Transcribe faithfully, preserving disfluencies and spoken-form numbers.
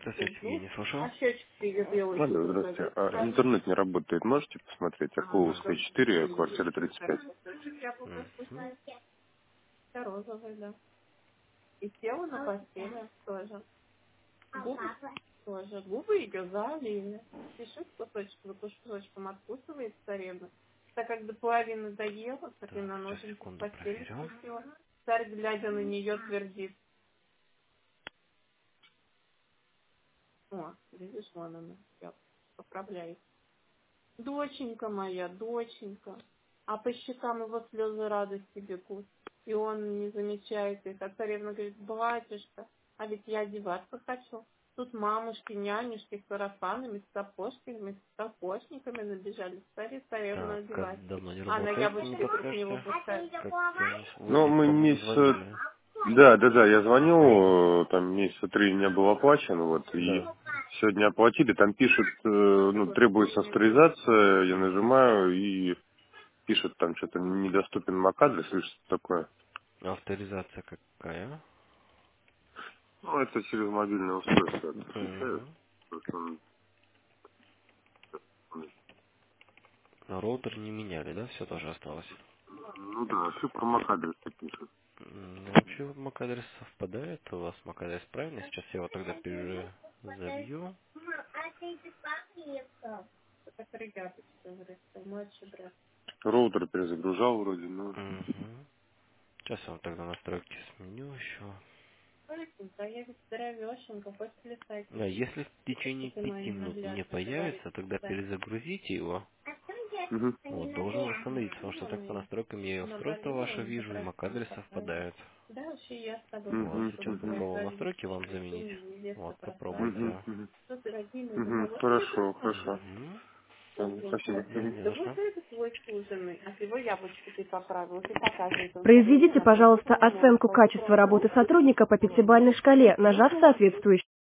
Здравствуйте, я не слушал. А счетчик ее белый. Алло, здравствуйте. А, интернет не работает. Можете посмотреть? Акуловская четыре, квартира тридцать пять. Мгм. Розовый, да. И села на постели тоже. Губы тоже. Губы ее залили. Пишет кусочек за кусочком, откусывает царевна. Так как до половины доела, так и Так, на сейчас, ноженьку в секунду, постели проверю. спустила. Царь, глядя на нее, твердит. О, видишь, вон она. Я поправляю. Доченька моя, доченька. А по щекам его слезы радости бегут. И он не замечает их. А царевна говорит, батюшка, а ведь я одеваться хочу. Тут мамушки, нянюшки с сарафанами, с сапожками, с сапожниками набежали. Царь царевна Так, одевать. как давно не А на работает, не яблочко вдруг него подскажете? пускает. Как э, вы Ну, мне, мы по-моему, месяца... звонили. Да, да, да, я звоню, там месяца три не был оплачен, вот, и Да. сегодня оплатили, там пишет, э, ну, требуется авторизация, я нажимаю, и пишет там что-то недоступен MAC-адрес или что-то такое. Авторизация какая? Ну, это через мобильное устройство отвечают. Угу. Просто он- Роутер не меняли, да? Все тоже осталось. Ну да, цифра MAC-адрес пишет. М, Ну, вообще, MAC-адрес совпадает. У вас MAC-адрес правильный. Сейчас я его тогда перезабью. Так ребята, говорят, младший брат. Роутер перезагружал вроде, ну... Угу. Сейчас я вам тогда настройки сменю еще. Да я ведь здоровешенька, хоть плясать Да, иди. если в течение Ты моя пяти минут не ненаглядная, говорит появится, тогда царь. перезагрузите его. Мгм. Вот, должен восстановиться, потому что так по настройкам я и устройство Наболела, ваше он вижу, и покраснел MAC-адрес такая. совпадает. Дальше я с тобой Вот, Мгм. буду сейчас Мгм. попробовал говорить. настройки вам Ты заменить. невеста Вот, Мгм. попробуйте. прославленная. Мгм. Что ты, родимый, Мгм. думал, вот этот Хорошо, хорошо. Угу. Ладно, ужин спасибо. Да, Мгм. не да за вот что. это твой суженый, от его яблочко ты поправил, ты показывает, он садится Произведите, напротив пожалуйста, него, оценку кладет качества руку работы сотрудника по на пятибалльной шкале, руку. нажав соответствующий